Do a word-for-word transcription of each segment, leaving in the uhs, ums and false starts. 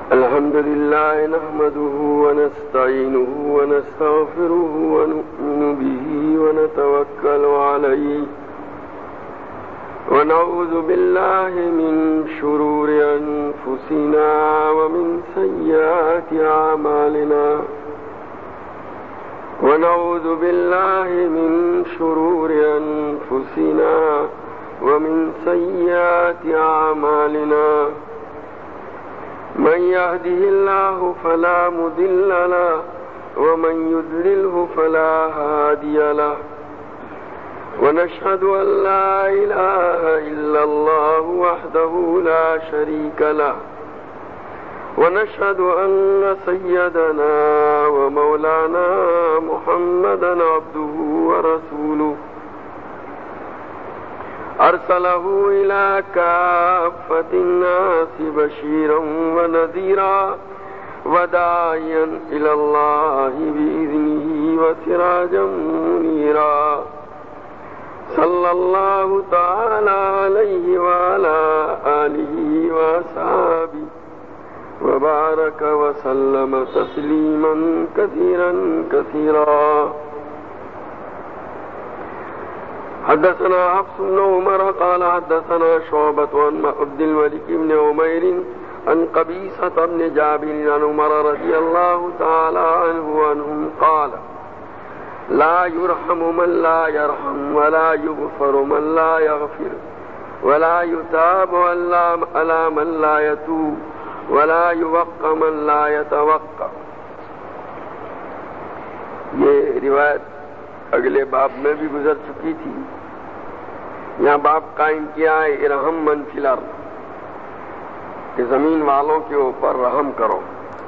الحمد لله نحمده ونستعينه ونستغفره ونؤمن به ونتوكل عليه ونعوذ بالله من شرور أنفسنا ومن سيئات أعمالنا ونعوذ بالله من شرور أنفسنا ومن سيئات أعمالنا من يهده الله فلا مضل له ومن يضلله فلا هادي له ونشهد أن لا إله إلا الله وحده لا شريك له ونشهد أن سيدنا ومولانا محمدا عبده ورسوله أرسله إلى كافة الناس بشيرا ونذيرا وداعيا إلى الله بإذنه وسراجا منيرا صلى الله تعالى عليه وعلى آله وأصحابه وبارك وسلم تسليما كثيرا كثيرا. حدثنا حفص بن عمر قال حدثنا شعبة عن عبد الملك بن عمير عن قبيصة بن جابر عن عمر رضي الله تعالى عنه وعنهم قال لا يرحم من لا يرحم ولا يغفر من لا يغفر ولا يتاب على من لا يتوب ولا يوقى من لا يتوقى. یہ روایت اگلے باب میں بھی گزر چکی تھی. یہاں باب قائم کیا ہے ارحم من فی الارض کہ زمین والوں کے اوپر رحم کرو،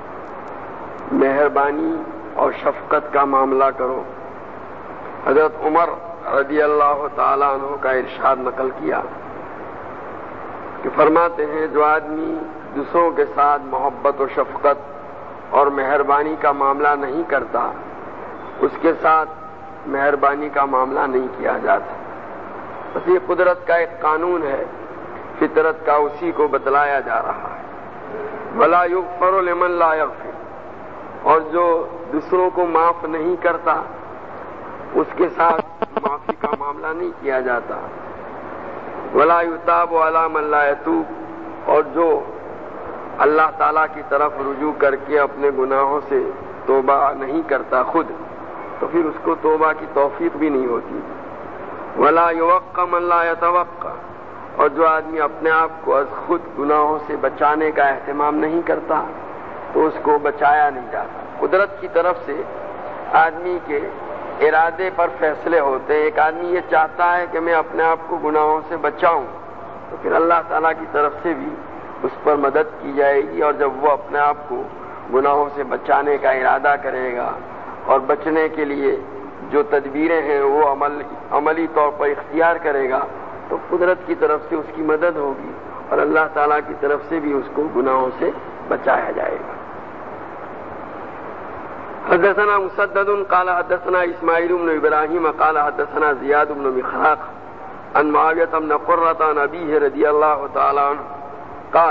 مہربانی اور شفقت کا معاملہ کرو. حضرت عمر رضی اللہ تعالیٰ عنہ کا ارشاد نقل کیا کہ فرماتے ہیں جو آدمی دوسروں کے ساتھ محبت و شفقت اور مہربانی کا معاملہ نہیں کرتا اس کے ساتھ مہربانی کا معاملہ نہیں کیا جاتا. بس یہ قدرت کا ایک قانون ہے، فطرت کا، اسی کو بتلایا جا رہا ہے. ولا یغفر لمن لا یغفر، اور جو دوسروں کو معاف نہیں کرتا اس کے ساتھ معافی کا معاملہ نہیں کیا جاتا. ولا یتاب علی من لا یتوب، اور جو اللہ تعالیٰ کی طرف رجوع کر کے اپنے گناہوں سے توبہ نہیں کرتا خود، تو پھر اس کو توبہ کی توفیق بھی نہیں ہوتی. ولا یوقى من لا یتوقى، اور جو آدمی اپنے آپ کو از خود گناہوں سے بچانے کا اہتمام نہیں کرتا تو اس کو بچایا نہیں جاتا. قدرت کی طرف سے آدمی کے ارادے پر فیصلے ہوتے ہیں. ایک آدمی یہ چاہتا ہے کہ میں اپنے آپ کو گناہوں سے بچاؤں تو پھر اللہ تعالیٰ کی طرف سے بھی اس پر مدد کی جائے گی، اور جب وہ اپنے آپ کو گناہوں سے بچانے کا ارادہ کرے گا اور بچنے کے لیے جو تدبیریں ہیں وہ عمل عملی طور پر اختیار کرے گا تو قدرت کی طرف سے اس کی مدد ہوگی اور اللہ تعالیٰ کی طرف سے بھی اس کو گناہوں سے بچایا جائے گا. حدثنا مسدد قال حدثنا اسماعیل بن ابراہیم قال حدثنا زیاد بن مخراق عن معاویہ بن قرۃ عن ابیہ رضی اللہ تعالی عنہ قال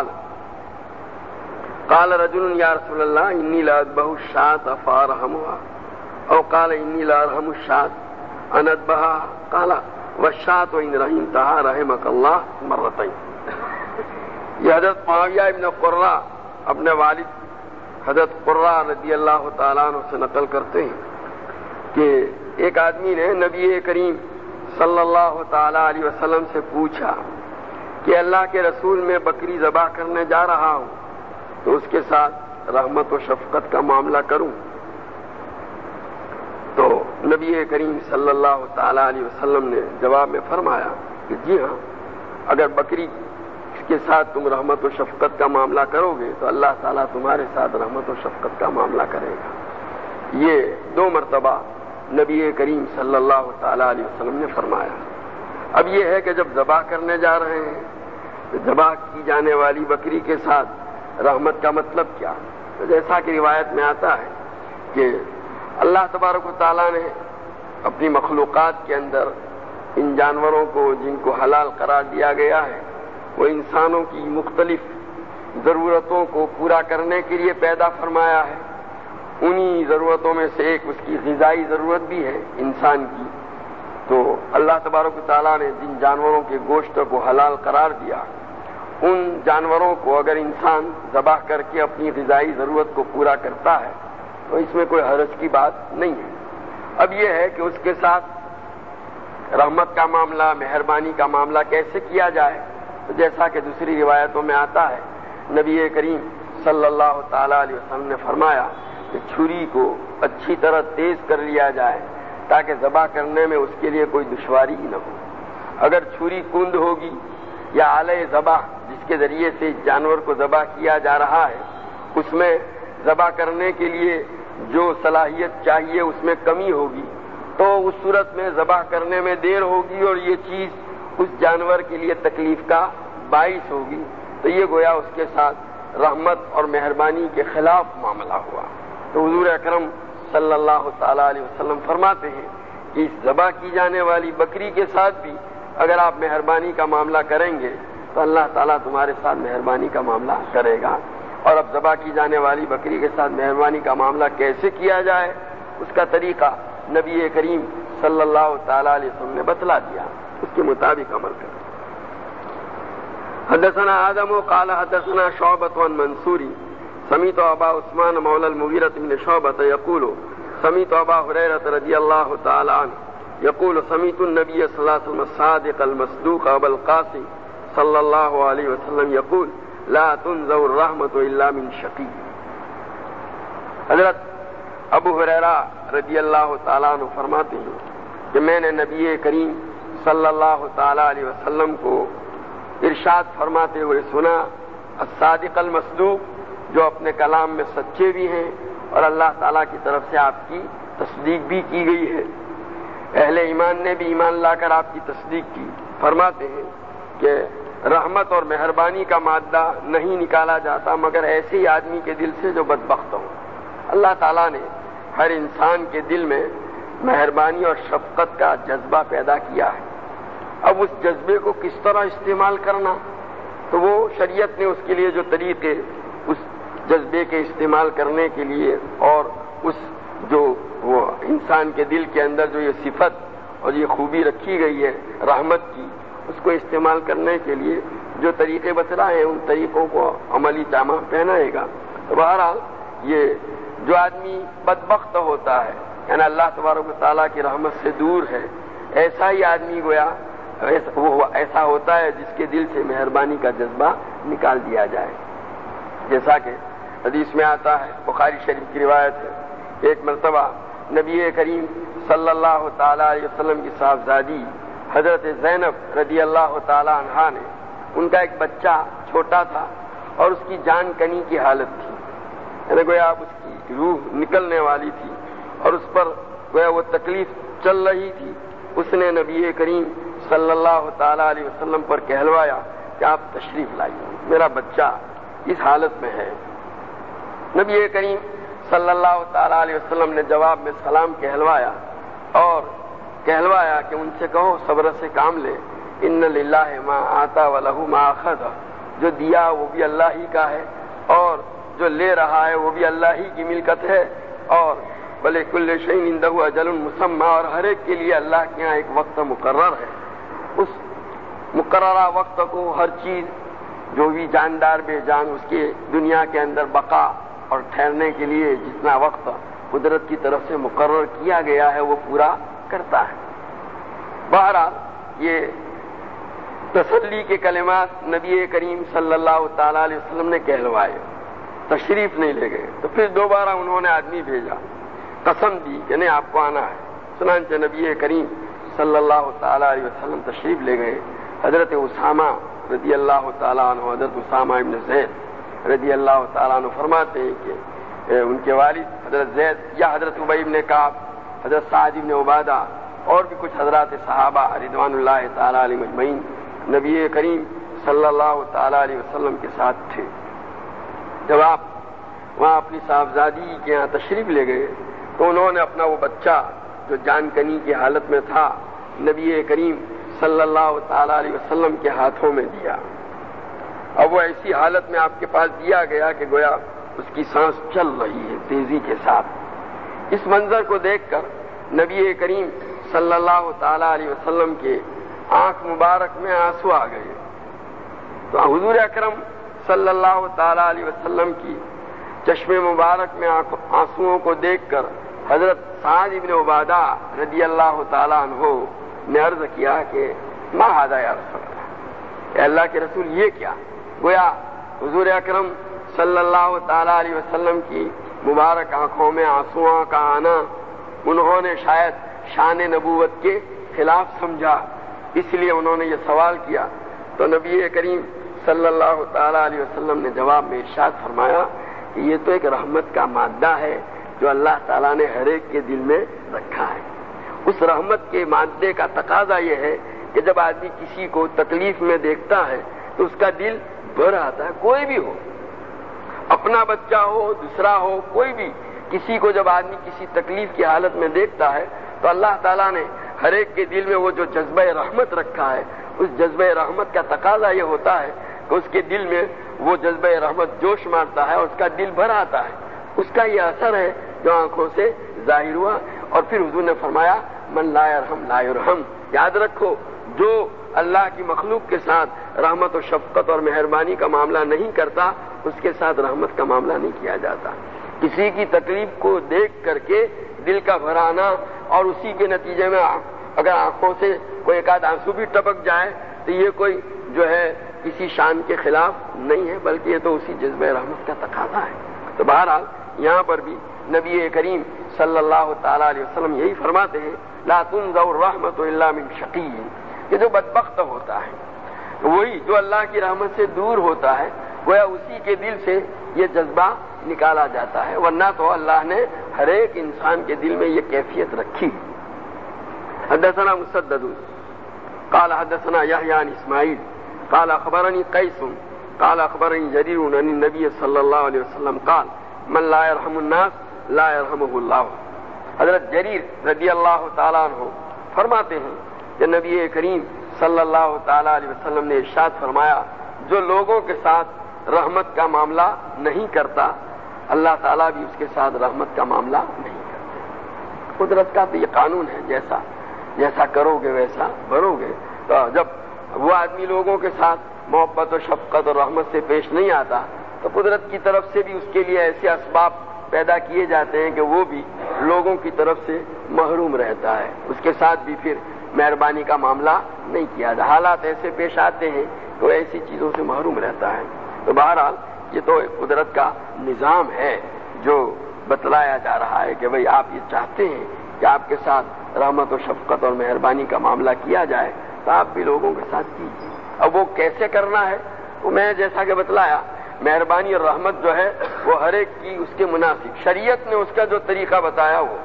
قال رجل یا رسول اللہ انی لاذبح الشاة فارحمها، او قال انی لارحم الشاة ان اذبحها قال والشاة ان رحمتها رحمك اللہ مرتين. یہ حضرت معاویہ ابن قرہ اپنے والد حضرت قرہ رضی اللہ تعالیٰ عنہ سے نقل کرتے ہیں کہ ایک آدمی نے نبی کریم صلی اللہ تعالیٰ علیہ وسلم سے پوچھا کہ اللہ کے رسول میں بکری ذبح کرنے جا رہا ہوں تو اس کے ساتھ رحمت و شفقت کا معاملہ کروں؟ تو نبی کریم صلی اللہ تعالیٰ علیہ وسلم نے جواب میں فرمایا کہ جی ہاں، اگر بکری کے ساتھ تم رحمت و شفقت کا معاملہ کرو گے تو اللہ تعالیٰ تمہارے ساتھ رحمت و شفقت کا معاملہ کرے گا. یہ دو مرتبہ نبی کریم صلی اللہ تعالیٰ علیہ وسلم نے فرمایا. اب یہ ہے کہ جب ذبح کرنے جا رہے ہیں تو ذبح کی جانے والی بکری کے ساتھ رحمت کا مطلب کیا؟ تو جیسا کہ روایت میں آتا ہے کہ اللہ تبارک و تعالیٰ نے اپنی مخلوقات کے اندر ان جانوروں کو جن کو حلال قرار دیا گیا ہے وہ انسانوں کی مختلف ضرورتوں کو پورا کرنے کے لیے پیدا فرمایا ہے. انہی ضرورتوں میں سے ایک اس کی غذائی ضرورت بھی ہے انسان کی. تو اللہ تبارک و تعالیٰ نے جن جانوروں کے گوشت کو حلال قرار دیا، ان جانوروں کو اگر انسان ذبح کر کے اپنی غذائی ضرورت کو پورا کرتا ہے تو اس میں کوئی حرج کی بات نہیں ہے. اب یہ ہے کہ اس کے ساتھ رحمت کا معاملہ، مہربانی کا معاملہ کیسے کیا جائے. تو جیسا کہ دوسری روایتوں میں آتا ہے، نبی کریم صلی اللہ تعالیٰ علیہ وسلم نے فرمایا کہ چھری کو اچھی طرح تیز کر لیا جائے تاکہ ذبح کرنے میں اس کے لیے کوئی دشواری ہی نہ ہو. اگر چھری کند ہوگی یا آلہ ذبح جس کے ذریعے سے جانور کو ذبح کیا جا رہا ہے، اس میں ذبح کرنے کے لیے جو صلاحیت چاہیے اس میں کمی ہوگی تو اس صورت میں ذبح کرنے میں دیر ہوگی اور یہ چیز اس جانور کے لیے تکلیف کا باعث ہوگی. تو یہ گویا اس کے ساتھ رحمت اور مہربانی کے خلاف معاملہ ہوا. تو حضور اکرم صلی اللہ تعالیٰ علیہ وسلم فرماتے ہیں کہ اس ذبح کی جانے والی بکری کے ساتھ بھی اگر آپ مہربانی کا معاملہ کریں گے تو اللہ تعالیٰ تمہارے ساتھ مہربانی کا معاملہ کرے گا. اور اب ذبح کی جانے والی بکری کے ساتھ مہربانی کا معاملہ کیسے کیا جائے، اس کا طریقہ نبی کریم صلی اللہ تعالیٰ علیہ وسلم نے بتلا دیا، اس کے مطابق عمل کریں. حدثنا آدم قال حدثنا شعبة عن منصور سمعت ابا عثمان مولى المغيرة بن شعبة يقول سمعت ابا هريرة رضي الله تعالى عنه يقول سمعت النبي صلى الله عليه وسلم الصادق المصدوق ابا القاسم صلى الله عليه وسلم يقول لا تنزع الرحمة الا من شقي. حضرت ابو ہریرہ رضی اللہ تعالیٰ عنہ فرماتے ہیں کہ میں نے نبی کریم صلی اللہ تعالیٰ علیہ وسلم کو ارشاد فرماتے ہوئے سنا، الصادق المصدوق، جو اپنے کلام میں سچے بھی ہیں اور اللہ تعالیٰ کی طرف سے آپ کی تصدیق بھی کی گئی ہے. اہل ایمان نے بھی ایمان لا کر آپ کی تصدیق کی. فرماتے ہیں کہ رحمت اور مہربانی کا مادہ نہیں نکالا جاتا مگر ایسے ہی آدمی کے دل سے جو بدبخت ہو. اللہ تعالیٰ نے ہر انسان کے دل میں مہربانی اور شفقت کا جذبہ پیدا کیا ہے. اب اس جذبے کو کس طرح استعمال کرنا، تو وہ شریعت نے اس کے لیے جو طریقے اس جذبے کے استعمال کرنے کے لیے اور اس جو وہ انسان کے دل کے اندر جو یہ صفت اور یہ خوبی رکھی گئی ہے رحمت کی، اس کو استعمال کرنے کے لیے جو طریقے بتلائے ہیں ان طریقوں کو عملی جامہ پہنائے گا. تو بہرحال یہ جو آدمی بدبخت ہوتا ہے یعنی اللہ تبارک و تعالیٰ کی رحمت سے دور ہے، ایسا ہی آدمی گویا وہ ایسا ہوتا ہے جس کے دل سے مہربانی کا جذبہ نکال دیا جائے. جیسا کہ حدیث میں آتا ہے، بخاری شریف کی روایت ہے، ایک مرتبہ نبی کریم صلی اللہ تعالیٰ علیہ وسلم کی صاحبزادی حضرت زینب رضی اللہ تعالیٰ عنہا نے، ان کا ایک بچہ چھوٹا تھا اور اس کی جان کنی کی حالت تھی، یعنی گویا اب اس کی روح نکلنے والی تھی اور اس پر گویا وہ تکلیف چل رہی تھی. اس نے نبی کریم صلی اللہ تعالیٰ علیہ وسلم پر کہلوایا کہ آپ تشریف لائیے، میرا بچہ اس حالت میں ہے. نبی کریم صلی اللہ تعالیٰ علیہ وسلم نے جواب میں سلام کہلوایا اور کہلوایا کہ ان سے کہو صبر سے کام لے، ان للہ ما آتا ولہ ما اخذ، جو دیا وہ بھی اللہ ہی کا ہے اور جو لے رہا ہے وہ بھی اللہ ہی کی ملکت ہے، اور بلے کل شیء عنده اجل مسمى، اور ہر ایک کے لیے اللہ کے یہاں ایک وقت مقرر ہے. اس مقررہ وقت کو ہر چیز جو بھی جاندار بے جان اس کے دنیا کے اندر بقا اور ٹھہرنے کے لیے جتنا وقت قدرت کی طرف سے مقرر کیا گیا ہے وہ پورا کرتا ہے. بہرحال یہ تسلی کے کلمات نبی کریم صلی اللہ تعالیٰ علیہ وسلم نے کہلوائے، تشریف نہیں لے گئے. تو پھر دوبارہ انہوں نے آدمی بھیجا، قسم دی کہ نہیں آپ کو آنا ہے. چنانچہ نبی کریم صلی اللہ تعالیٰ علیہ وسلم تشریف لے گئے. حضرت اسامہ رضی اللہ تعالیٰ عنہ، حضرت اسامہ ابن زید رضی اللہ تعالیٰ عنہ فرماتے ہیں کہ ان کے والد حضرت زید یا حضرت ابی بن کعب، حضرت سعد بن عبادہ اور بھی کچھ حضرات صحابہ رضوان اللہ تعالیٰ علیہ مجمعین نبی کریم صلی اللہ تعالیٰ علیہ وسلم کے ساتھ تھے. جب آپ وہاں اپنی صاحبزادی کے یہاں تشریف لے گئے تو انہوں نے اپنا وہ بچہ جو جان کنی کی حالت میں تھا نبی کریم صلی اللہ تعالیٰ علیہ وسلم کے ہاتھوں میں دیا. اب وہ ایسی حالت میں آپ کے پاس دیا گیا کہ گویا اس کی سانس چل رہی ہے تیزی کے ساتھ۔ اس منظر کو دیکھ کر نبی کریم صلی اللہ تعالی علیہ وسلم کے آنکھ مبارک میں آنسو آ گئے۔ تو حضور اکرم صلی اللہ تعالی علیہ وسلم کی چشم مبارک میں آنسوؤں کو دیکھ کر حضرت سعد ابن عبادہ رضی اللہ تعالی عنہ نے عرض کیا کہ ما ھذا یا رسول اللہ، کہ اللہ کے رسول یہ کیا؟ گویا حضور اکرم صلی اللہ تعالی علیہ وسلم کی مبارک آنکھوں میں آنسوؤں کا آنا انہوں نے شاید شان نبوت کے خلاف سمجھا، اس لیے انہوں نے یہ سوال کیا۔ تو نبی کریم صلی اللہ تعالی علیہ وسلم نے جواب میں ارشاد فرمایا کہ یہ تو ایک رحمت کا مادہ ہے جو اللہ تعالیٰ نے ہر ایک کے دل میں رکھا ہے۔ اس رحمت کے مادے کا تقاضا یہ ہے کہ جب آدمی کسی کو تکلیف میں دیکھتا ہے تو اس کا دل بھر آتا ہے، کوئی بھی ہو، اپنا بچہ ہو، دوسرا ہو، کوئی بھی، کسی کو جب آدمی کسی تکلیف کی حالت میں دیکھتا ہے تو اللہ تعالیٰ نے ہر ایک کے دل میں وہ جو جذبہ رحمت رکھا ہے، اس جذبہ رحمت کا تقاضا یہ ہوتا ہے کہ اس کے دل میں وہ جذبہ رحمت جوش مارتا ہے، اس کا دل بھر آتا ہے، اس کا یہ اثر ہے جو آنکھوں سے ظاہر ہوا۔ اور پھر حضور نے فرمایا من لا یرحم لا یرحم، یاد رکھو جو اللہ کی مخلوق کے ساتھ رحمت و شفقت اور مہربانی کا معاملہ نہیں کرتا اس کے ساتھ رحمت کا معاملہ نہیں کیا جاتا۔ کسی کی تکلیف کو دیکھ کر کے دل کا بھرانا اور اسی کے نتیجے میں اگر آنکھوں سے کوئی ایک آدھ آنسو بھی ٹپک جائے تو یہ کوئی جو ہے کسی شان کے خلاف نہیں ہے، بلکہ یہ تو اسی جذبہ رحمت کا تقاضا ہے۔ تو بہرحال یہاں پر بھی نبی کریم صلی اللہ تعالی علیہ وسلم یہی فرماتے ہیں لا تنزع الرحمت الا من شقی، کہ جو بدبخت ہوتا ہے وہی جو اللہ کی رحمت سے دور ہوتا ہے گویا اسی کے دل سے یہ جذبہ نکالا جاتا ہے، ورنہ تو اللہ نے ہر ایک انسان کے دل میں یہ کیفیت رکھی۔ حدثنا مسدد قال حدثنا يحيى عن اسماعيل قال اخبرني قيس قال اخبرني جرير عن النبي صلى الله عليه وسلم قال من لا يرحم الناس لا يرحمه الله۔ حضرت جریر رضی اللہ تعالیٰ عنہ فرماتے ہیں کہ نبی کریم صلی اللہ تعالیٰ علیہ وسلم نے ارشاد فرمایا جو لوگوں کے ساتھ رحمت کا معاملہ نہیں کرتا اللہ تعالیٰ بھی اس کے ساتھ رحمت کا معاملہ نہیں کرتے۔ قدرت کا تو یہ قانون ہے، جیسا جیسا کرو گے ویسا بھرو گے۔ تو جب وہ آدمی لوگوں کے ساتھ محبت و شفقت اور رحمت سے پیش نہیں آتا تو قدرت کی طرف سے بھی اس کے لیے ایسے اسباب پیدا کیے جاتے ہیں کہ وہ بھی لوگوں کی طرف سے محروم رہتا ہے، اس کے ساتھ بھی پھر مہربانی کا معاملہ نہیں کیا جاتا، حالات ایسے پیش آتے ہیں تو ایسی چیزوں سے محروم رہتا ہے۔ تو بہرحال یہ تو قدرت کا نظام ہے جو بتلایا جا رہا ہے کہ بھئی آپ یہ چاہتے ہیں کہ آپ کے ساتھ رحمت و شفقت اور مہربانی کا معاملہ کیا جائے تو آپ بھی لوگوں کے ساتھ کیجیے۔ اب وہ کیسے کرنا ہے تو میں جیسا کہ بتلایا مہربانی اور رحمت جو ہے وہ ہر ایک کی اس کے مناسب، شریعت نے اس کا جو طریقہ بتایا وہ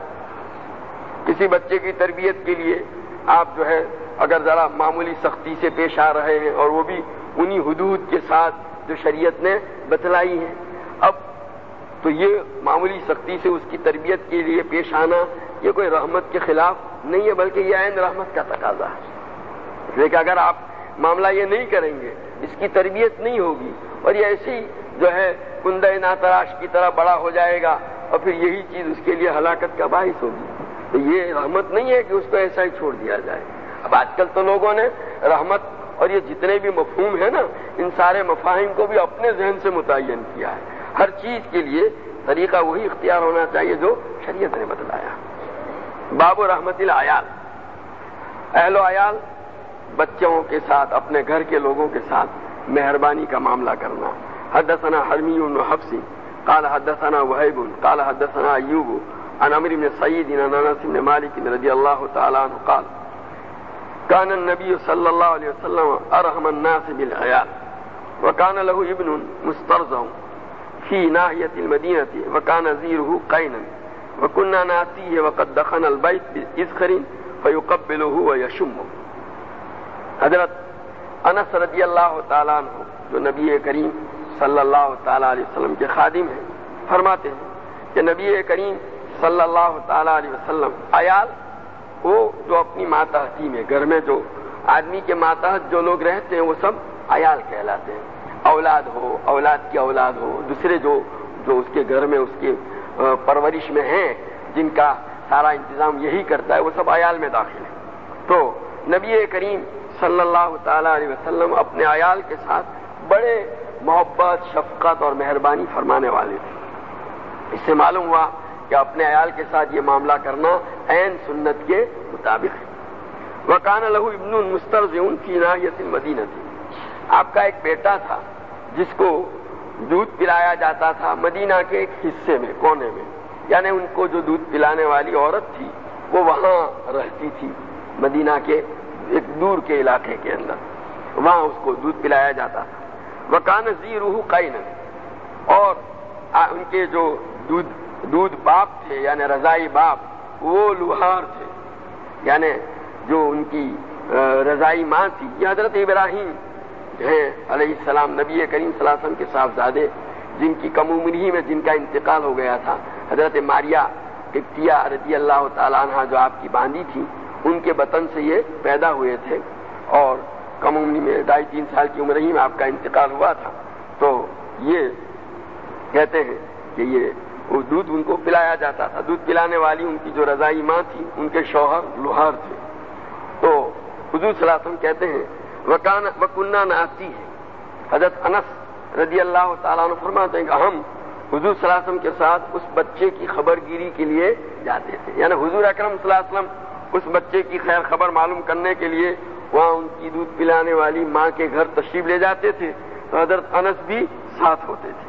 کسی بچے کی تربیت کے لیے آپ جو ہے اگر ذرا معمولی سختی سے پیش آ رہے ہیں اور وہ بھی انہی حدود کے ساتھ جو شریعت نے بتلائی ہے، اب تو یہ معمولی سختی سے اس کی تربیت کے لیے پیش آنا یہ کوئی رحمت کے خلاف نہیں ہے بلکہ یہ عین رحمت کا تقاضا ہے۔ لیکن اگر آپ معاملہ یہ نہیں کریں گے اس کی تربیت نہیں ہوگی اور یہ ایسی جو ہے کندہ ناتراش کی طرح بڑا ہو جائے گا اور پھر یہی چیز اس کے لیے ہلاکت کا باعث ہوگی، تو یہ رحمت نہیں ہے کہ اس کو ایسا ہی چھوڑ دیا جائے۔ اب آج کل تو لوگوں نے رحمت اور یہ جتنے بھی مفہوم ہیں نا ان سارے مفاہیم کو بھی اپنے ذہن سے متعین کیا ہے۔ ہر چیز کے لیے طریقہ وہی اختیار ہونا چاہیے جو شریعت نے بتلایا۔ باب رحمت العیال، اہل و عیال بچوں کے ساتھ اپنے گھر کے لوگوں کے ساتھ مہربانی کا معاملہ کرنا۔ حدثنا حرمی بن حفص قال حدثنا وهيب قال حدثنا ایوب عن عمرو بن سعید عن انس بن مالک رضی اللہ تعالی عنہ قال كان النبي صلى الله عليه وسلم ارحم الناس بالعيال وكان له ابن مسترضع في ناحية المدينة وكان زيره قينا وكنا ناتيه وقد دخن البيت بإذخر فيقبله ويشمه۔ حضرت انس رضی اللہ تعالیٰ عنہ جو نبی کریم صلی اللہ تعالیٰ علیہ وسلم کے خادم ہیں فرماتے ہیں کہ نبی کریم صلی اللہ تعالیٰ علیہ وسلم عیال وہ جو اپنی ماتحتی میں گھر میں جو آدمی کے ماتحت جو لوگ رہتے ہیں وہ سب عیال کہلاتے ہیں۔ اولاد ہو، اولاد کی اولاد ہو، دوسرے جو جو اس کے گھر میں اس کے پرورش میں ہیں، جن کا سارا انتظام یہی کرتا ہے، وہ سب عیال میں داخل ہیں۔ تو نبی کریم صلی اللہ تعالی علیہ وسلم اپنے عیال کے ساتھ بڑے محبت، شفقت اور مہربانی فرمانے والے تھے۔ اس سے معلوم ہوا کہ اپنے عیال کے ساتھ یہ معاملہ کرنا عین سنت کے مطابق ہے۔ وَكَانَ لَهُ ابْنٌ مُسْتَرْضِعٌ فِي نَاحِيَةِ الْمَدِينَةِ، آپ کا ایک بیٹا تھا جس کو دودھ پلایا جاتا تھا مدینہ کے ایک حصے میں، کونے میں، یعنی ان کو جو دودھ پلانے والی عورت تھی وہ وہاں رہتی تھی، مدینہ کے ایک دور کے علاقے کے اندر، وہاں اس کو دودھ پلایا جاتا تھا۔ وَكَانَ زِيرُهُ قَيْنًا، اور ان کے جو دودھ دودھ باپ تھے یعنی رضائی باپ، وہ لوہار تھے، یعنی جو ان کی رضائی ماں تھی، یہ حضرت ابراہیم ہیں علیہ السلام، نبی کریم صلی اللہ علیہ وسلم کے صاحبزادے، جن کی کم عمری میں جن کا انتقال ہو گیا تھا، حضرت ماریا قبطیہ رضی اللہ تعالیٰ عنہ جو آپ کی باندھی تھی، ان کے بطن سے یہ پیدا ہوئے تھے، اور کم عمری میں ڈھائی تین سال کی عمر ہی میں آپ کا انتقال ہوا تھا۔ تو یہ کہتے ہیں کہ یہ وہ دودھ ان کو پلایا جاتا تھا، دودھ پلانے والی ان کی جو رضائی ماں تھی، ان کے شوہر لوہار تھے۔ تو حضور صلی اللہ علیہ وسلم کہتے ہیں وکان وکنہ ناتی ہے، حضرت انس رضی اللہ تعالیٰ عنہ فرماتے ہیں کہ ہم حضور صلی اللہ علیہ وسلم کے ساتھ اس بچے کی خبر گیری کے لیے جاتے تھے، یعنی حضور اکرم صلی اللہ علیہ وسلم اس بچے کی خیر خبر معلوم کرنے کے لیے وہاں ان کی دودھ پلانے والی ماں کے گھر تشریف لے جاتے تھے، تو حضرت انس بھی ساتھ ہوتے تھے۔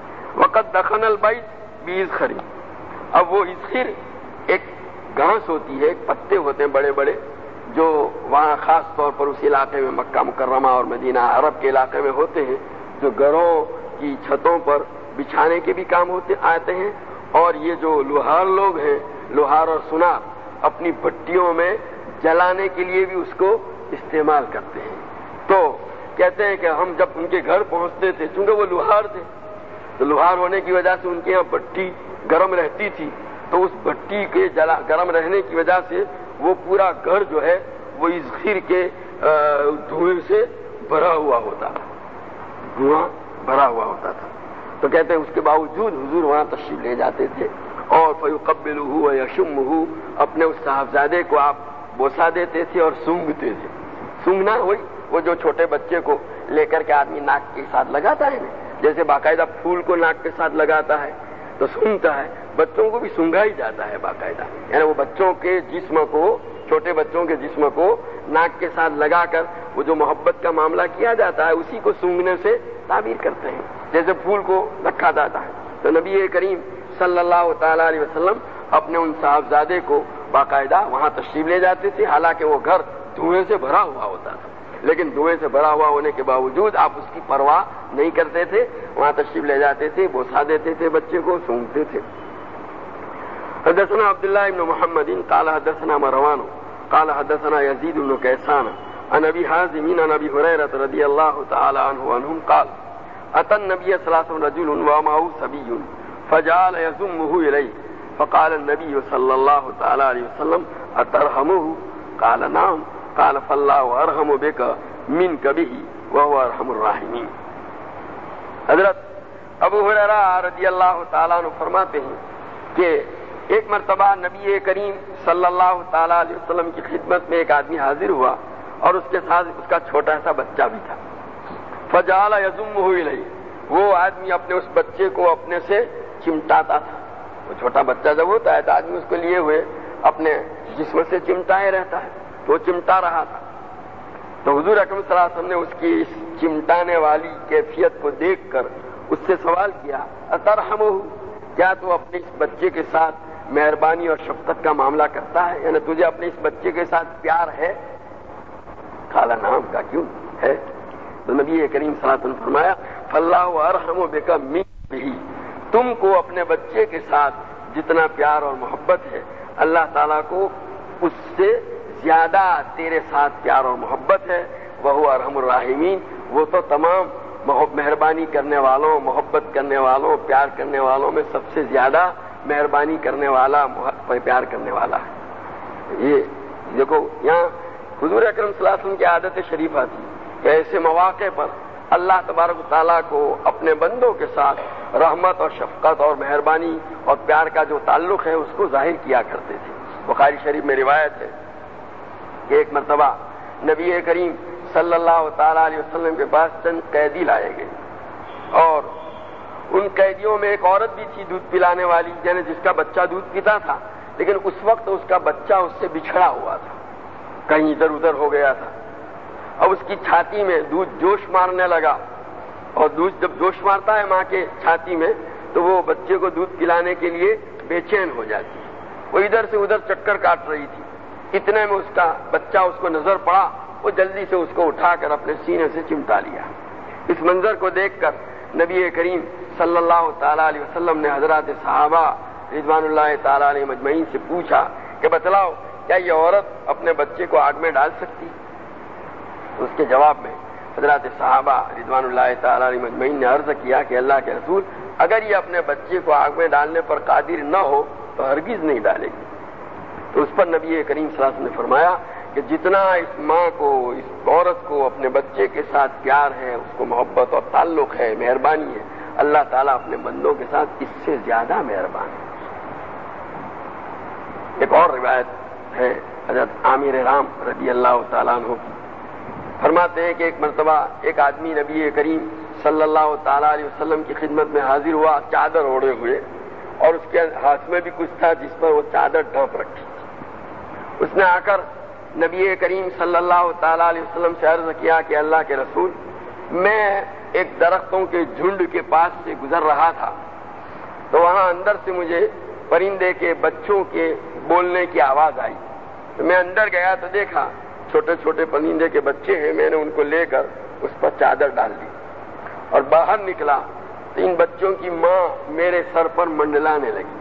وقت دخن البیت بیزخری، اب وہ ازخر ایک گھاس ہوتی ہے، ایک پتے ہوتے ہیں بڑے بڑے، جو وہاں خاص طور پر اس علاقے میں مکہ مکرمہ اور مدینہ عرب کے علاقے میں ہوتے ہیں، جو گھروں کی چھتوں پر بچھانے کے بھی کام ہوتے آتے ہیں، اور یہ جو لوہار لوگ ہیں، لوہار اور سنار، اپنی بھٹیوں میں جلانے کے لیے بھی اس کو استعمال کرتے ہیں۔ تو کہتے ہیں کہ ہم جب ان کے گھر پہنچتے تھے، چونکہ وہ لوہار تھے، تو لوہار ہونے کی وجہ سے ان کے یہاں بھٹی گرم رہتی تھی، تو اس بھٹی کے جلا گرم رہنے کی وجہ سے وہ پورا گھر جو ہے وہ ازخر کے دھوئیں سے بھرا ہوا ہوتا تھا، دھواں بھرا ہوا ہوتا تھا۔ تو کہتے ہیں اس کے باوجود حضور وہاں تشریف لے جاتے تھے، اور فیقبلہ ویشمہ، اپنے اس صاحبزادے کو آپ بوسا دیتے تھے اور سونگھتے تھے۔ سونگھنا وہی وہ جو چھوٹے بچے کو لے کر کے آدمی ناک کے ساتھ لگاتا ہے نا، جیسے باقاعدہ پھول کو ناک کے ساتھ لگاتا ہے تو سونگھتا ہے، بچوں کو بھی سونگھا ہی جاتا ہے باقاعدہ، یعنی وہ بچوں کے جسم کو، چھوٹے بچوں کے جسم کو ناک کے ساتھ لگا کر وہ جو محبت کا معاملہ کیا جاتا ہے اسی کو سونگھنے سے تعبیر کرتے ہیں، جیسے پھول کو رکھا جاتا ہے۔ تو نبی کریم صلی اللہ تعالیٰ علیہ وسلم اپنے ان صاحبزادے کو باقاعدہ وہاں تشریف لے جاتے تھے، حالانکہ وہ گھر دھوئیں سے بھرا ہوا ہوتا تھا، لیکن دھوئیں سے بھرا ہوا ہونے کے باوجود آپ اس کی پرواہ نہیں کرتے تھے، وہاں تشریف لے جاتے تھے، بوسا دیتے تھے، بچے کو سونگھتے تھے۔ حدثنا عبداللہ بن محمد قال حدثنا مروان قال حدثنا یزید بن کیسان عن ابی حازم عن ابی ہریرہ رضی اللہ تعالی عنہ عنہم قال اتى النبي صلى الله عليه وسلم رجل ومعه صبي فجعل يزمه اليه فقال النبي صلى الله تعالى عليه وسلم اترحمه قال نعم قال فالله ارحم بك منك به وهو ارحم الراحمين۔ حضرت ابو ہریرہ رضی اللہ تعالیٰ عنہ فرماتے ہیں کہ ایک مرتبہ نبی کریم صلی اللہ تعالیٰ علیہ وسلم کی خدمت میں ایک آدمی حاضر ہوا اور اس کے ساتھ اس کا چھوٹا سا بچہ بھی تھا۔ فجعل یضمہ الیہ، وہ آدمی اپنے اس بچے کو اپنے سے چمٹاتا تھا۔ وہ چھوٹا بچہ جب ہوتا ہے تو آدمی اس کو لیے ہوئے اپنے جسم سے چمٹائے رہتا ہے، تو وہ چمٹا رہا تھا۔ تو حضور اکرم صلی اللہ علیہ وسلم نے اس کی اس چمٹانے والی کیفیت کو دیکھ کر اس سے سوال کیا اترحمہ، کیا تو اپنے اس بچے کے ساتھ مہربانی اور شفقت کا معاملہ کرتا ہے، یعنی تجھے اپنے اس بچے کے ساتھ پیار ہے؟ قال نعم، کا کیوں ہے؟ تو نبی کریم صلی اللہ علیہ وسلم فرمایا فاللہ ارحم بک منک بہ، تم کو اپنے بچے کے ساتھ جتنا پیار اور محبت ہے اللہ تعالیٰ کو اس سے زیادہ تیرے ساتھ پیار اور محبت ہے۔ وہ ارحم الراحمین، وہ تو تمام مہربانی کرنے والوں، محبت کرنے والوں، پیار کرنے والوں میں سب سے زیادہ مہربانی کرنے والا، پیار کرنے والا ہے۔ یہ دیکھو یہاں حضور اکرم صلی اللہ علیہ وسلم کی عادت شریفہ تھی کہ ایسے مواقع پر اللہ تبارک و تعالیٰ کو اپنے بندوں کے ساتھ رحمت اور شفقت اور مہربانی اور پیار کا جو تعلق ہے اس کو ظاہر کیا کرتے تھے۔ بخاری شریف میں روایت ہے کہ ایک مرتبہ نبی کریم صلی اللہ تعالیٰ علیہ وسلم کے پاس چند قیدی لائے گئے، اور ان قیدیوں میں ایک عورت بھی تھی دودھ پلانے والی، یعنی جس کا بچہ دودھ پیتا تھا، لیکن اس وقت اس کا بچہ اس سے بچھڑا ہوا تھا، کہیں ادھر ادھر ہو گیا تھا۔ اب اس کی چھاتی میں دودھ جوش مارنے لگا، اور دودھ جب جوش مارتا ہے ماں کے چھاتی میں تو وہ بچے کو دودھ پلانے کے لیے بے چین ہو جاتی ہے۔ وہ ادھر سے ادھر چکر کاٹ رہی تھی، اتنے میں اس کا بچہ اس کو نظر پڑا، وہ جلدی سے اس کو اٹھا کر اپنے سینے سے چمٹا لیا۔ اس منظر کو دیکھ کر نبی کریم صلی اللہ تعالیٰ علیہ وسلم نے حضرات صحابہ رضوان اللہ تعالیٰ علیہ مجمعین سے پوچھا کہ بتلاؤ کیا یہ عورت اپنے بچے کو آگ میں ڈال سکتی؟ اس کے جواب میں حضرات صحابہ رضوان اللہ تعالیٰ علیہ مجمعین نے عرض کیا کہ اللہ کے رسول، اگر یہ اپنے بچے کو آگ میں ڈالنے پر قادر نہ ہو تو ہرگز نہیں ڈالے گی۔ تو اس پر نبی کریم صلی اللہ علیہ وسلم نے فرمایا کہ جتنا اس ماں کو، اس عورت کو اپنے بچے کے ساتھ پیار ہے، اس کو محبت اور تعلق ہے، مہربانی ہے، اللہ تعالیٰ اپنے بندوں کے ساتھ اس سے زیادہ مہربان ہے۔ ایک اور روایت ہے حضرت عامر رام رضی اللہ تعالیٰ عنہ کی، فرماتے ہیں کہ ایک مرتبہ ایک آدمی نبی کریم صلی اللہ تعالیٰ علیہ وسلم کی خدمت میں حاضر ہوا چادر اوڑے ہوئے، اور اس کے ہاتھ میں بھی کچھ تھا جس پر وہ چادر ڈھانپ رکھی تھی۔ اس نے آ کر نبی کریم صلی اللہ تعالیٰ علیہ وسلم سے عرض کیا کہ اللہ کے رسول، میں ایک درختوں کے جھنڈ کے پاس سے گزر رہا تھا تو وہاں اندر سے مجھے پرندے کے بچوں کے بولنے کی آواز آئی، تو میں اندر گیا تو دیکھا چھوٹے چھوٹے پرندے کے بچے ہیں، میں نے ان کو لے کر اس پر چادر ڈال دی، اور باہر نکلا تو ان بچوں کی ماں میرے سر پر منڈلانے لگی،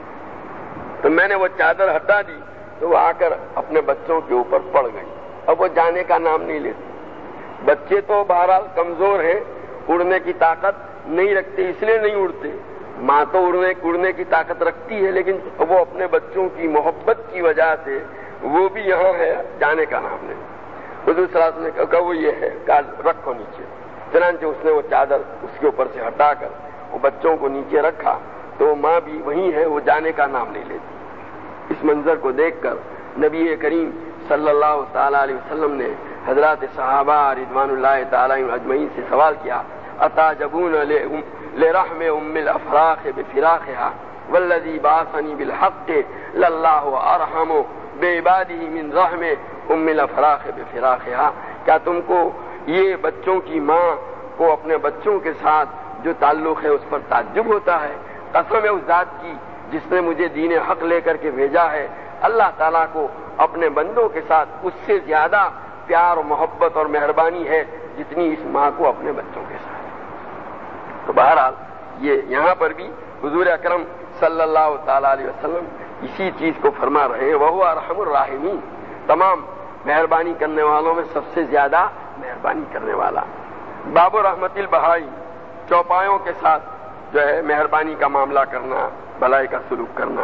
تو میں نے وہ چادر ہٹا دی تو وہ آ کر اپنے بچوں کے اوپر پڑ گئی۔ اب وہ جانے کا نام نہیں لیتے۔ بچے تو بہرحال کمزور ہیں، اڑنے کی طاقت نہیں رکھتے، اس لیے نہیں اڑتے۔ ماں تو اڑنے اڑنے کی طاقت رکھتی ہے، لیکن وہ اپنے بچوں کی محبت کی وجہ سے وہ بھی یہاں ہے، جانے کا نام نہیں۔ حضور صلی اللہ علیہ وسلم نے کہا وہ یہ ہے، کہا رکھو نیچے۔ چنانچہ اس نے وہ چادر اس کے اوپر سے ہٹا کر وہ بچوں کو نیچے رکھا تو وہ ماں بھی وہیں ہے، وہ جانے کا نام نہیں لیتی۔ اس منظر کو دیکھ کر نبی کریم صلی اللہ تعالیٰ علیہ وسلم نے حضرات صحابہ رضوان اللہ تعالیٰ اجمعین سے سوال کیا، اتعجبون لرحم ام الافراخ بفراخها والذی بعثنی بالحق للہ ارحم بعبادہ من رحم ام الافراخ بفراخها، کیا تم کو یہ بچوں کی ماں کو اپنے بچوں کے ساتھ جو تعلق ہے اس پر تعجب ہوتا ہے؟ قسم ہے اس ذات کی جس نے مجھے دین حق لے کر کے بھیجا ہے، اللہ تعالیٰ کو اپنے بندوں کے ساتھ اس سے زیادہ پیار و محبت اور مہربانی ہے جتنی اس ماں کو اپنے بچوں کے ساتھ۔ تو بہرحال یہ یہاں پر بھی حضور اکرم صلی اللہ تعالیٰ علیہ وسلم اسی چیز کو فرما رہے ہیں، وہو ارحم الراحمین، تمام مہربانی کرنے والوں میں سب سے زیادہ مہربانی کرنے والا۔ باب رحمت البہائی، چوپایوں کے ساتھ جو ہے مہربانی کا معاملہ کرنا، بھلائی کا سلوک کرنا۔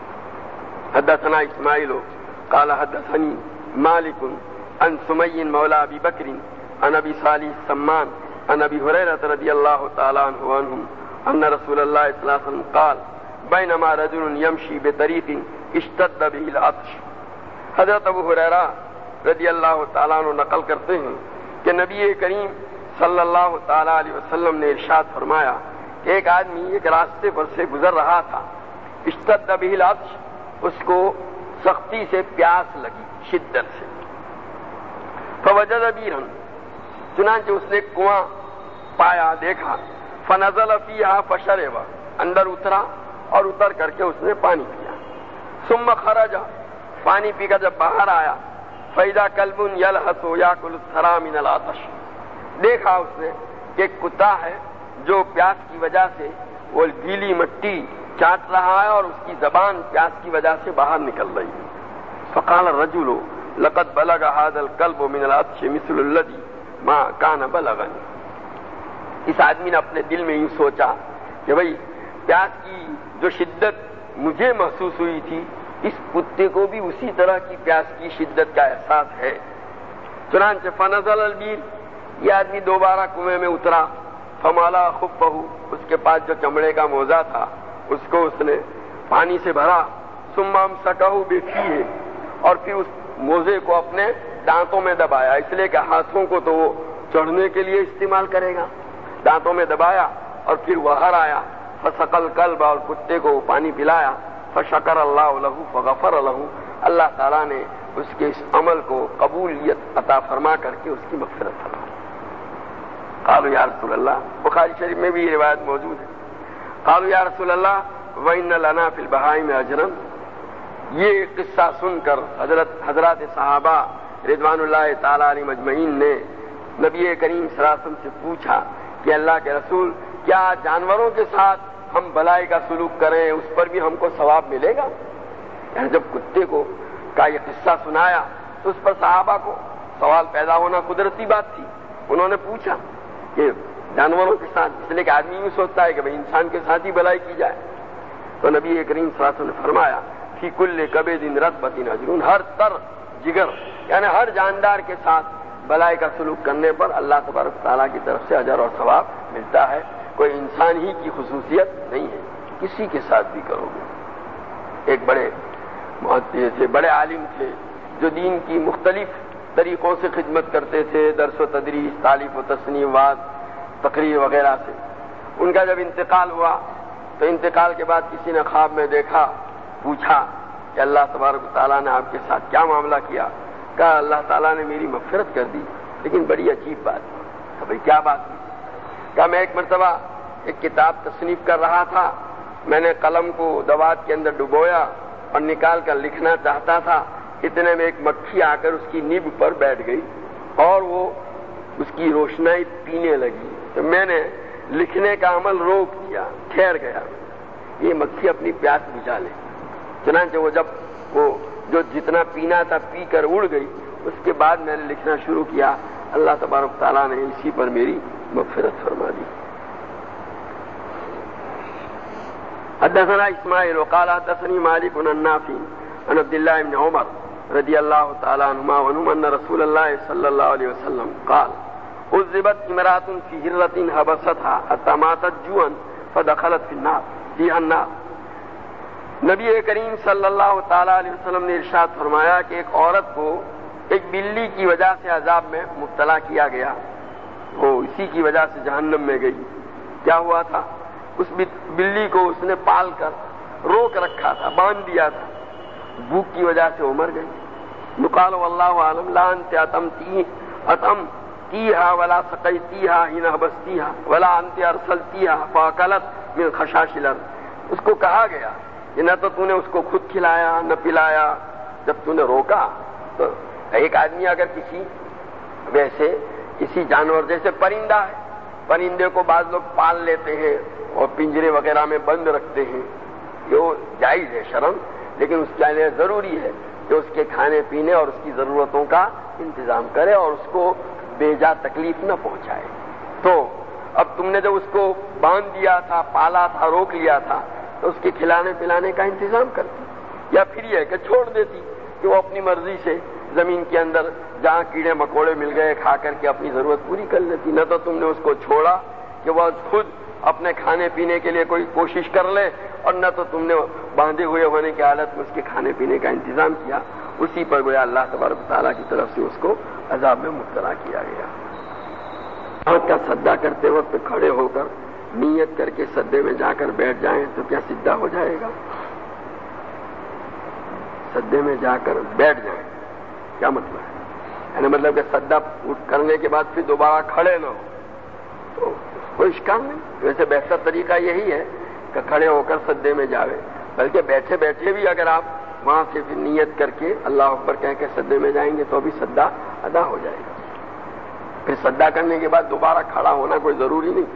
حدثنا اسماعیل قال حدثنی مالک عن سمی مولا ابی بکر عن ابی صالح السمان عن ابی ہریرہ رضی اللہ تعالی عنہ عنہ ان رسول اللہ صلی اللہ علیہ وسلم قال بینما رجل یمشی بطریق اشتد به العطش۔ حضرت ابو ہریرہ رضی اللہ تعالیٰ عنہ نقل کرتے ہیں کہ نبی کریم صلی اللہ تعالیٰ علیہ وسلم نے ارشاد فرمایا کہ ایک آدمی ایک راستے پر سے گزر رہا تھا، اشتد به العطش، اس کو سختی سے پیاس لگی، شدت سے۔ فوجد بیرا، چنانچہ اس نے کنواں پایا، دیکھا، فنزل فیہا فشرب، اندر اترا اور اتر کر کے اس نے پانی پیا۔ ثم خرج، پانی پی کر جب باہر آیا، فإذا کلب یلحس یاکل الثری من العطش، دیکھا اس نے کہ ایک کتا ہے جو پیاس کی وجہ سے وہ گیلی مٹی چاٹ رہا ہے اور اس کی زبان پیاس کی وجہ سے باہر نکل رہی ہے۔ فقال الرجل لقد بلغ هذا الكلب من العطش مثل الذي ما كان بلغني، اس آدمی نے اپنے دل میں یوں سوچا کہ بھئی پیاس کی جو شدت مجھے محسوس ہوئی تھی اس کتے کو بھی اسی طرح کی پیاس کی شدت کا احساس ہے۔ چنانچہ فنزل البیر، یہ آدمی دوبارہ کنویں میں اترا، فمالا خفہ، اس کے پاس جو چمڑے کا موزہ تھا اس کو اس نے پانی سے بھرا، ثم امسکہ بفیہ، اور پھر اس موزے کو اپنے دانتوں میں دبایا، اس لیے کہ ہاتھوں کو تو وہ چڑھنے کے لیے استعمال کرے گا، دانتوں میں دبایا اور پھر باہر آیا، فسقل الکلب، اور کتے کو پانی پلایا، فشکر اللہ لہ فغفر لہ، اللہ تعالیٰ نے اس کے اس عمل کو قبولیت عطا فرما کر کے اس کی مغفرت فرمائی۔ قالوا یا رسول اللہ، بخاری شریف میں بھی یہ روایت موجود ہے، قالوا یا رسول اللہ وَإِنَّ لَنَا فِي الْبَهَائِمِ أَجْرًا۔ یہ قصہ سن کر حضرت حضرات صحابہ رضوان اللہ تعالی علیہ مجمعین نے نبی کریم صلی اللہ علیہ وسلم سے پوچھا کہ اللہ کے رسول، کیا جانوروں کے ساتھ ہم بھلائی کا سلوک کریں اس پر بھی ہم کو ثواب ملے گا؟ یعنی جب کتے کو کا یہ قصہ سنایا تو اس پر صحابہ کو سوال پیدا ہونا قدرتی بات تھی، انہوں نے پوچھا کہ جانوروں کے ساتھ، اس لیے کہ آدمی یوں سوچتا ہے کہ بھئی انسان کے ساتھ ہی بھلائی کی جائے، تو نبی کریم صلی اللہ علیہ وسلم نے فرمایا فی کل کبد رطبۃ اجر، ہر تر جگر یعنی ہر جاندار کے ساتھ بھلائی کا سلوک کرنے پر اللہ تبارک تعالیٰ کی طرف سے اجر اور ثواب ملتا ہے، کوئی انسان ہی کی خصوصیت نہیں ہے، کسی کے ساتھ بھی کرو گے۔ ایک بڑے محدث تھے، بڑے عالم تھے، جو دین کی مختلف طریقوں سے خدمت کرتے تھے، درس و تدریس، تالیف و تصنیف، وعظ، تقریر وغیرہ سے۔ ان کا جب انتقال ہوا تو انتقال کے بعد کسی نے خواب میں دیکھا، پوچھا کہ اللہ تبارک و تعالیٰ نے آپ کے ساتھ کیا معاملہ کیا؟ کہا اللہ تعالیٰ نے میری مغفرت کر دی، لیکن بڑی عجیب بات ہے۔ کہ بھئی کیا بات ہے؟ کہا میں ایک مرتبہ ایک کتاب تصنیف کر رہا تھا، میں نے قلم کو دوات کے اندر ڈبویا اور نکال کر لکھنا چاہتا تھا، اتنے میں ایک مکھی آ کر اس کی نب پر بیٹھ گئی اور وہ اس کی روشنائی پینے لگی، تو میں نے لکھنے کا عمل روک دیا، ٹھہر گیا، یہ مکھی اپنی پیاس بجھا لے۔ چنانچہ وہ جب وہ جو جتنا پینا تھا پی کر اڑ گئی، اس کے بعد میں نے لکھنا شروع کیا، اللہ تبارک تعالیٰ نے اسی پر میری مغفرت فرما دی۔ حدثنا اسماعیل وقال حدثني مالك عن نافع عن عبد الله بن عمر رضي الله تعالى عنهما وعنهم ان رسول الله صلى الله عليه وسلم قال عذبت امرأة في هرة حبستها حتى ماتت جوعا فدخلت في النار فيها النار۔ نبی کریم صلی اللہ تعالی علیہ وسلم نے ارشاد فرمایا کہ ایک عورت کو ایک بلی کی وجہ سے عذاب میں مبتلا کیا گیا، وہ اسی کی وجہ سے جہنم میں گئی۔ کیا ہوا تھا؟ اس بلی کو اس نے پال کر روک رکھا تھا، باندھ دیا تھا، بھوک کی وجہ سے وہ مر گئی۔ نقال واللہ عالم لا انت اتمتی اتمتیہا ولا سقیتیہا حین حبستیہا ولا انت ارسلتیہا فاکلت من خشاش الارض۔ اس کو کہا گیا کہ نہ تو تو نے اس کو خود کھلایا نہ پلایا، جب تو نے روکا تو ایک آدمی اگر کسی ویسے کسی جانور جیسے پرندہ ہے، پرندے کو بعض لوگ پال لیتے ہیں اور پنجرے وغیرہ میں بند رکھتے ہیں، جو جائز ہے شرعاً، لیکن اس کے لیے ضروری ہے کہ اس کے کھانے پینے اور اس کی ضرورتوں کا انتظام کرے اور اس کو بے جا تکلیف نہ پہنچائے۔ تو اب تم نے جب اس کو باندھ دیا تھا، پالا تھا، روک لیا تھا، تو اس کے کھلانے پلانے کا انتظام کرتی، یا پھر یہ کہ چھوڑ دیتی کہ وہ اپنی مرضی سے زمین کے اندر جہاں کیڑے مکوڑے مل گئے کھا کر کے اپنی ضرورت پوری کر لیتی۔ نہ تو تم نے اس کو چھوڑا کہ وہ خود اپنے کھانے پینے کے لیے کوئی کوشش کر لے، اور نہ تو تم نے باندھے ہوئے ہونے کی حالت میں اس کے کھانے پینے کا انتظام کیا، اسی پر گویا اللہ تبارک تعالیٰ کی طرف سے اس کو عذاب میں مبتلا کیا گیا۔ کا سجدہ کرتے وقت کھڑے ہو کر نیت کر کے سجدے میں جا کر بیٹھ جائیں تو کیا سجدہ ہو جائے گا؟ سجدے میں جا کر بیٹھ جائیں کیا مطلب ہے؟ یعنی مطلب کہ سجدہ کرنے کے بعد پھر دوبارہ کھڑے نہ ہو تو کوئی اشکال نہیں۔ ویسے بہتر طریقہ یہی ہے کہ کھڑے ہو کر سجدے میں جاوے، بلکہ بیٹھے بیٹھے بھی اگر آپ وہاں سے پھر نیت کر کے اللہ اکبر کہہ کے سجدے میں جائیں گے تو بھی سجدہ ادا ہو جائے گا۔ پھر سجدہ کرنے کے بعد دوبارہ کھڑا ہونا کوئی ضروری نہیں۔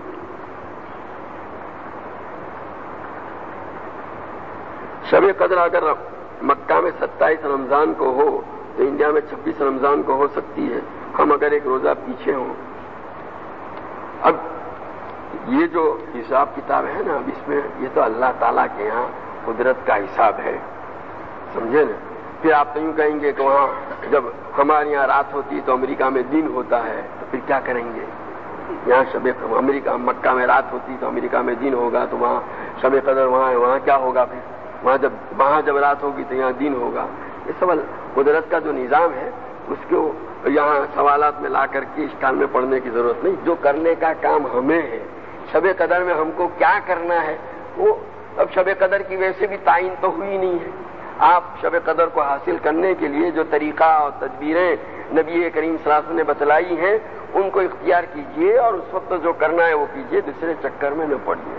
شب قدر اگر مکہ میں ستائیس رمضان کو ہو تو انڈیا میں چھبیس رمضان کو ہو سکتی ہے، ہم اگر ایک روزہ پیچھے ہوں۔ اب یہ جو حساب کتاب ہے نا، اب اس میں یہ تو اللہ تعالیٰ کے یہاں قدرت کا حساب ہے، سمجھے نا؟ پھر آپ تو یوں کہیں گے کہ وہاں جب ہمارے یہاں رات ہوتی ہے تو امریکہ میں دن ہوتا ہے، تو پھر کیا کریں گے؟ یہاں شب امریکہ مکہ میں رات ہوتی تو امریکہ میں دن ہوگا، تو وہاں شب قدر وہاں ہے، وہاں کیا ہوگا؟ پھر وہاں جب وہاں جب رات ہوگی تو یہاں دن ہوگا۔ یہ سوال قدرت کا جو نظام ہے اس کو یہاں سوالات میں لا کر کے اشکال میں پڑنے کی ضرورت نہیں۔ جو کرنے کا کام ہمیں ہے، شب قدر میں ہم کو کیا کرنا ہے، وہ اب شب قدر کی ویسے بھی تعین تو ہوئی نہیں ہے۔ آپ شب قدر کو حاصل کرنے کے لیے جو طریقہ اور تدبیریں نبی کریم صلی اللہ علیہ وسلم نے بتلائی ہیں ان کو اختیار کیجئے، اور اس وقت جو کرنا ہے وہ کیجئے، دوسرے چکر میں نہ پڑیے۔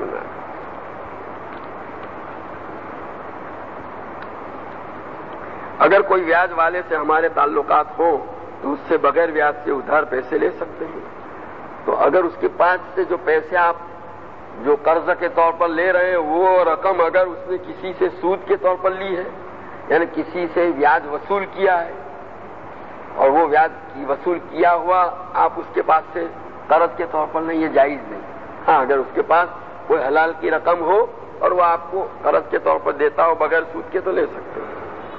اگر کوئی بیاج والے سے ہمارے تعلقات ہوں تو اس سے بغیر بیاج سے ادھار پیسے لے سکتے ہیں۔ تو اگر اس کے پاس سے جو پیسے آپ جو قرض کے طور پر لے رہے ہیں وہ رقم اگر اس نے کسی سے سود کے طور پر لی ہے، یعنی کسی سے بیاج وصول کیا ہے، اور وہ بیاج کی وصول کیا ہوا آپ اس کے پاس سے قرض کے طور پر نہیں، یہ جائز نہیں۔ ہاں اگر اس کے پاس کوئی حلال کی رقم ہو اور وہ آپ کو قرض کے طور پر دیتا ہو بغیر سود کے تو لے سکتے ہیں۔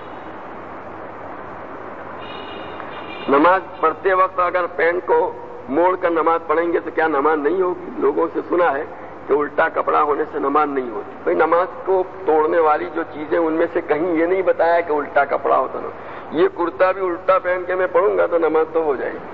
نماز پڑھتے وقت اگر پینٹ کو موڑ کر نماز پڑھیں گے تو کیا نماز نہیں ہوگی؟ لوگوں سے سنا ہے کہ الٹا کپڑا ہونے سے نماز نہیں ہوتی۔ بھائی نماز کو توڑنے والی جو چیزیں ان میں سے کہیں یہ نہیں بتایا کہ الٹا کپڑا ہوتا نا، یہ کرتا بھی الٹا پہن کے میں پڑھوں گا تو نماز تو ہو جائے گی۔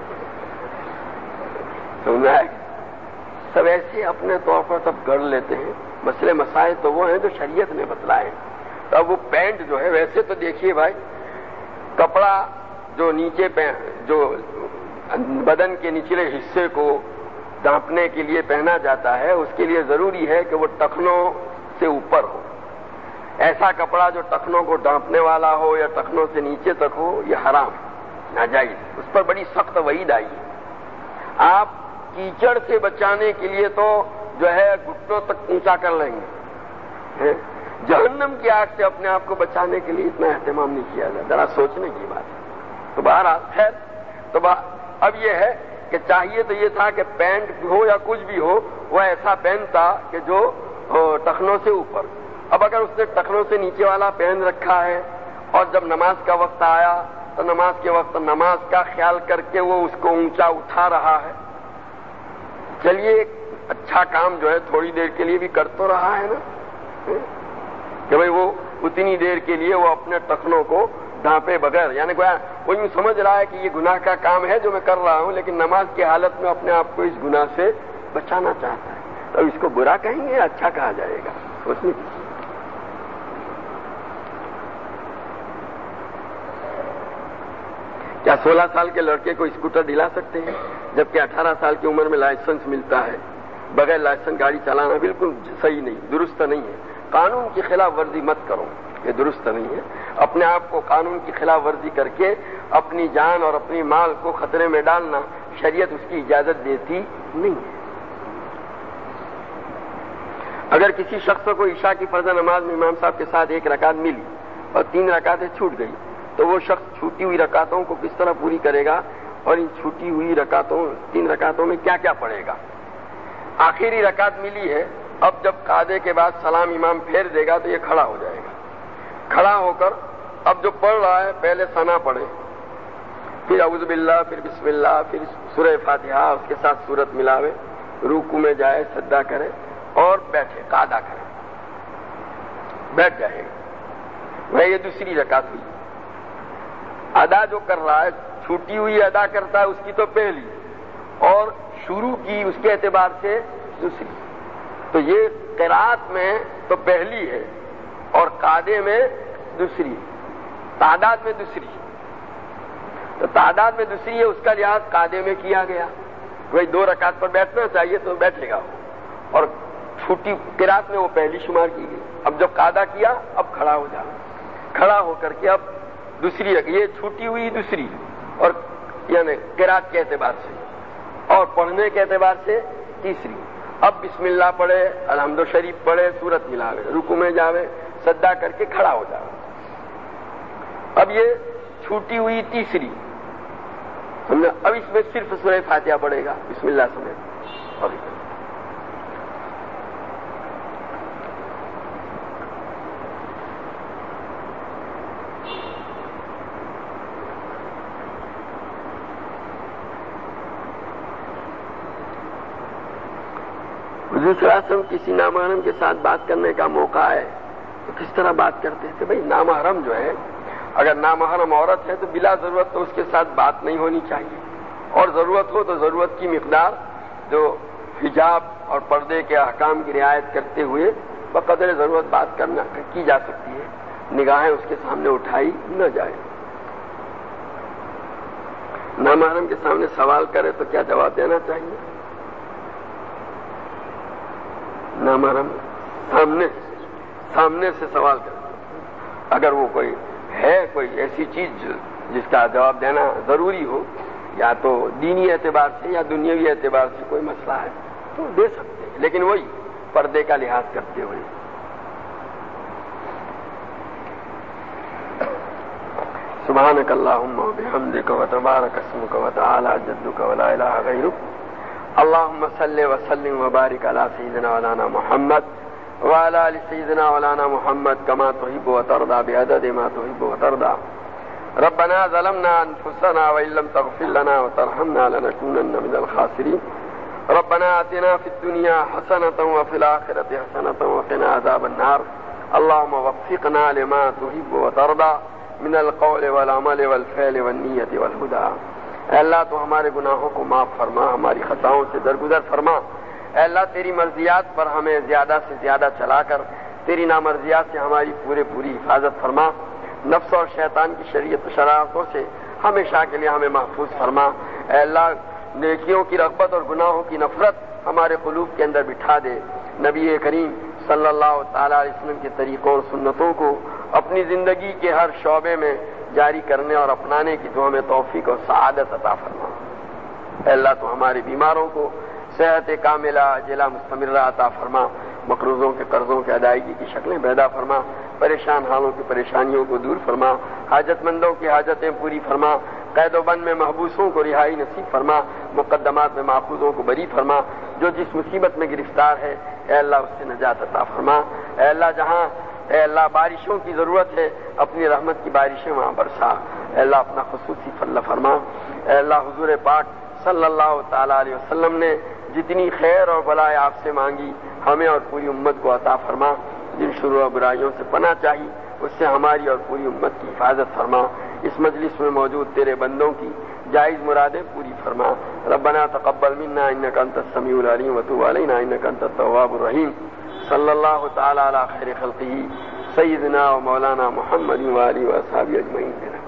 سمجھا ہے؟ سب ایسے اپنے طور پر سب گڑھ لیتے ہیں۔ مسئلے مسائل تو وہ ہیں جو شریعت نے بتلائے ہیں۔ تو اب وہ پینٹ جو ہے ویسے تو دیکھیے بھائی، کپڑا جو نیچے جو بدن کے نچلے حصے کو ڈھانپنے کے لیے پہنا جاتا ہے اس کے لیے ضروری ہے کہ وہ ٹخنوں سے اوپر ہو۔ ایسا کپڑا جو ٹخنوں کو ڈھانپنے والا ہو یا ٹخنوں سے نیچے تک ہو یہ حرام ہے، ناجائز، اس پر بڑی سخت وعید آئی ہے۔ آپ کیچڑ سے بچانے کے لیے تو جو ہے گھٹنوں تک اونچا کر لیں گے، جہنم کی آگ سے اپنے آپ کو بچانے کے لیے اتنا اہتمام نہیں کیا جائے، ذرا سوچنے کی بات ہے۔ تو بہرحال خیر، تو اب یہ ہے کہ چاہیے تو یہ تھا کہ پینٹ ہو یا کچھ بھی ہو وہ ایسا پہنتا کہ جو ٹخنوں سے اوپر۔ اب اگر اس نے ٹخنوں سے نیچے والا پہن رکھا ہے اور جب نماز کا وقت آیا تو نماز کے وقت نماز کا خیال کر کے وہ اس کو اونچا اٹھا رہا ہے، چلیے ایک اچھا کام جو ہے تھوڑی دیر کے لیے بھی کر تو رہا ہے نا، کہ بھئی وہ اتنی دیر کے لیے وہ اپنے ٹخنوں کو ڈھانپے بغیر، یعنی وہ یوں سمجھ رہا ہے کہ یہ گناہ کا کام ہے جو میں کر رہا ہوں، لیکن نماز کی حالت میں اپنے آپ کو اس گناہ سے بچانا چاہتا ہے، تو اس کو برا کہیں گے اچھا کہا جائے گا؟ سوچنے کی۔ کیا سولہ سال کے لڑکے کو اسکوٹر دلا سکتے ہیں جبکہ اٹھارہ سال کی عمر میں لائسنس ملتا ہے؟ بغیر لائسنس گاڑی چلانا بالکل صحیح نہیں، درست نہیں ہے۔ قانون کی خلاف ورزی مت کرو، یہ درست نہیں ہے۔ اپنے آپ کو قانون کی خلاف ورزی کر کے اپنی جان اور اپنی مال کو خطرے میں ڈالنا شریعت اس کی اجازت دیتی نہیں ہے۔ اگر کسی شخص کو عشاء کی فرض نماز میں امام صاحب کے ساتھ ایک رکعت ملی اور تین رکعتیں چھوٹ گئی تو وہ شخص چھوٹی ہوئی رکعتوں کو کس طرح پوری کرے گا اور ان چھوٹی ہوئی رکعتوں تین رکعتوں میں کیا کیا پڑھے گا؟ آخری رکعت ملی ہے، اب جب قعدے کے بعد سلام امام پھیر دے گا تو یہ کھڑا ہو جائے گا۔ کھڑا ہو کر اب جو پڑھ رہا ہے پہلے ثنا پڑھے، پھر اعوذ باللہ، پھر بسم اللہ، پھر سورہ فاتحہ اس کے ساتھ سورت ملاوے، رکوع میں جائے، سجدہ کرے اور بیٹھے، قعدہ کرے، بیٹھ جائے گا۔ وہ یہ دوسری رکعت ہوئی۔ ادا جو کر رہا ہے چھوٹی ہوئی ادا کرتا ہے اس کی تو پہلی، اور شروع کی اس کے اعتبار سے دوسری، تو یہ قرات میں تو پہلی ہے اور قعدے میں دوسری، تعداد میں دوسری، تو تعداد میں دوسری ہے، اس کا لحاظ قعدے میں کیا گیا۔ وہی دو رکعت پر بیٹھنا چاہیے تو بیٹھے گا وہ، اور چھوٹی قرات میں وہ پہلی شمار کی گئی۔ اب جب قعدہ کیا اب کھڑا ہو جانا، کھڑا ہو کر کے اب دوسری رکعت، یہ چھوٹی ہوئی دوسری، اور یعنی قرات کے اعتبار سے اور پڑھنے کے اعتبار سے تیسری۔ اب بسم اللہ پڑھے، الحمد شریف پڑھے، سورت ملاوے، رکوع میں جاوے، سجدہ کر کے کھڑا ہو جاوے۔ اب یہ چھوٹی ہوئی تیسری، اب اس میں صرف سورہ فاتحہ پڑھے گا بسم اللہ سمیت، اور حضور صلی اللہ علیہ وسلم کسی نامحرم کے ساتھ بات کرنے کا موقع ہے تو کس طرح بات کرتے تھے؟ بھائی نامحرم جو ہے، اگر نامحرم عورت ہے تو بلا ضرورت تو اس کے ساتھ بات نہیں ہونی چاہیے، اور ضرورت ہو تو ضرورت کی مقدار جو حجاب اور پردے کے احکام کی رعایت کرتے ہوئے بقدر ضرورت بات کرنا کی جا سکتی ہے، نگاہیں اس کے سامنے اٹھائی نہ جائے۔ نامحرم کے سامنے سوال کرے تو کیا جواب دینا چاہیے؟ نامحرم سامنے سامنے سے سوال کرے، اگر وہ کوئی ہے کوئی ایسی چیز جس کا جواب دینا ضروری ہو، یا تو دینی اعتبار سے یا دنیاوی اعتبار سے کوئی مسئلہ ہے تو دے سکتے ہیں، لیکن وہی پردے کا لحاظ کرتے ہوئے۔ سبحانک اللہم و بحمدک و تبارک اسمک و تعالی جدک و لا الہ غیرک، اللہم صلی وسلم و بارک علی سیدنا مولانا محمد وعلی آل سیدنا مولانا محمد کما تحب و ترضى بعدد ما تحب و ترضى۔ ربنا ظلمنا انفسنا وان لم تغفر لنا وترحمنا لنكونن من الخاسرين۔ ربنا آتنا في الدنيا حسنة وفي الآخرة حسنة وقنا عذاب النار۔ اللهم وفقنا لما تحب وترضى من القول والعمل والفعل والنیت والہدى۔ اے اللہ تو ہمارے گناہوں کو معاف فرما، ہماری خطاؤں سے درگزر فرما۔ اے اللہ تیری مرضیات پر ہمیں زیادہ سے زیادہ چلا کر تیری نامرضیات سے ہماری پورے پوری حفاظت فرما۔ نفس اور شیطان کی شریعت شرارتوں سے ہمیشہ کے لیے ہمیں محفوظ فرما۔ اے اللہ نیکیوں کی رغبت اور گناہوں کی نفرت ہمارے قلوب کے اندر بٹھا دے۔ نبی کریم صلی اللہ تعالی علیہ وسلم کے طریقوں اور سنتوں کو اپنی زندگی کے ہر شعبے میں جاری کرنے اور اپنانے کی تو ہمیں توفیق اور سعادت عطا فرما۔ اے اللہ تو ہمارے بیماروں کو صحت کاملہ عاجلہ مستمرہ عطا فرما، مقروضوں کے قرضوں کے ادائیگی کی شکلیں پیدا فرما، پریشان حالوں کی پریشانیوں کو دور فرما، حاجت مندوں کی حاجتیں پوری فرما، قید و بند میں محبوسوں کو رہائی نصیب فرما، مقدمات میں ماخوذوں کو بری فرما، جو جس مصیبت میں گرفتار ہے اے اللہ اس سے نجات عطا فرما۔ اے اللہ جہاں اے اللہ بارشوں کی ضرورت ہے اپنی رحمت کی بارشیں وہاں برسا۔ اے اللہ اپنا خصوصی فضل فرما۔ اے اللہ حضور پاک صلی اللہ تعالی علیہ وسلم نے جتنی خیر اور بھلائی آپ سے مانگی ہمیں اور پوری امت کو عطا فرما۔ جن شرور و برائیوں سے پناہ چاہی اس سے ہماری اور پوری امت کی حفاظت فرما۔ اس مجلس میں موجود تیرے بندوں کی جائز مرادیں پوری فرما۔ ربنا تقبل منا انک انت السمیع العلیم وتب علینا انک انت التواب الرحیم۔ صلی اللہ تعالی علی خیر خلقہ سیدنا و مولانا محمد و آلہ و اصحابہ اجمعین۔